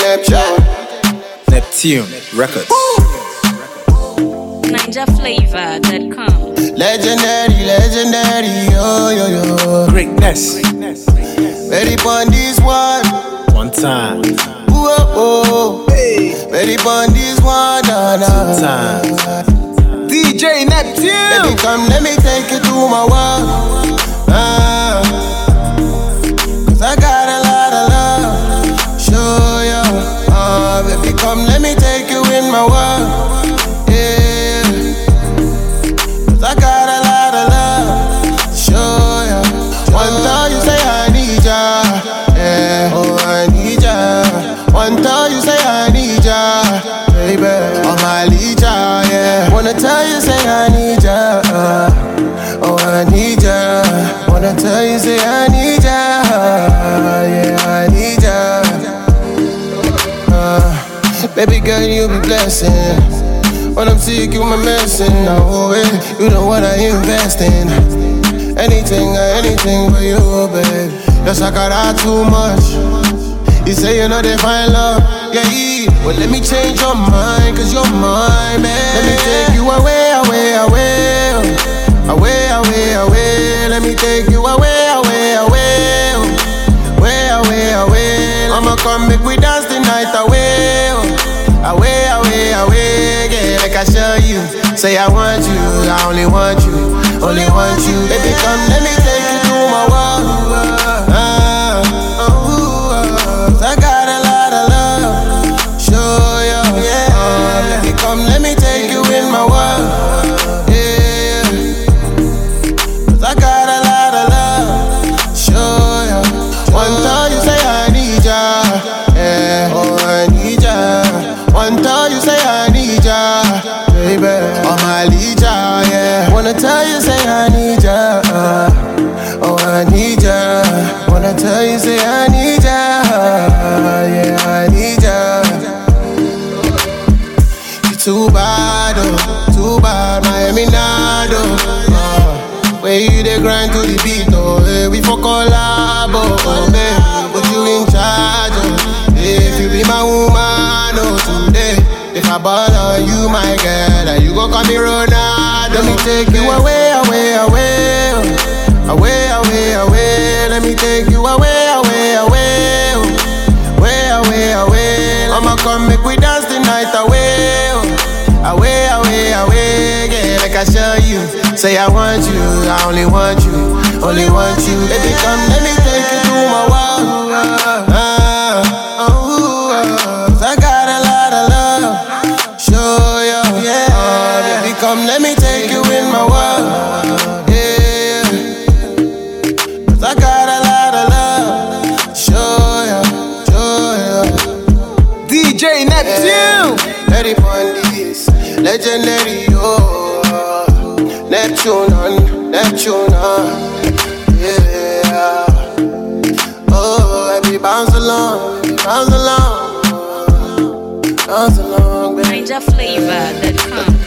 Neptune Records. NinjaFlavor.com. Legendary, yo. Greatness. Ready on this one. One time. Whoa. Hey. Ready on this one. Two times. DJ Neptune. Baby, come, let me take you to my world. Cause I got a lot of love. Show ya. Baby, come, let me take you in my world. Yeah. Cause I got a lot of love. Show ya. One time you say I need ya. Yeah. Oh, I need ya. One time you say I need ya. Baby, oh my leader, yeah. Wanna tell you, say I need ya. Oh, I need ya. Wanna tell you, say I need ya. Yeah, I need ya. Baby girl, you be blessing. When I'm sick, you my medicine. No way, you know what I invest in. Anything for you, babe. Yes, I got out too much. You say you know they find love, yeah. Well, let me change your mind, cause you're mine, man. Let me take you away. Let me take you away. I'ma come make we dance the night away. Yeah, like I show you. Say I want you, I only want you. Baby, come, let me take you to my world. I got a lot of love. Show ya, yeah. Baby, come, let me take you in my world. Yeah. Cause I got a lot of love. Show ya. One time you say I need ya. Yeah. Oh, I need ya. One time you say I need ya. Baby, oh my leader, yeah. Wanna tell you, say I need ya. Oh, I need ya. Wanna tell you, say I need ya. Yeah, I need ya. You too bad, Miami Nado. Where you dey grind to the beat, oh, hey, we for collab, oh, baby, put you in charge, oh. If you be my woman, oh, today, if I ball on you, my girl, you gon' call me Ronaldo. Let me take you away. Let me take you away. I'ma come make we dance the night away. Yeah, like I show you. Say I want you, I only want you. Baby, come, let me take you to my world. I got a lot of love. Show ya, yeah. Baby, come, let me take you in my world. Yeah. Cause I got a lot of love. Show ya. DJ Neptune. Ready for this, legendary, oh. Neptune, yeah. Oh, baby, bounce along, baby. NinjaFlavor.com.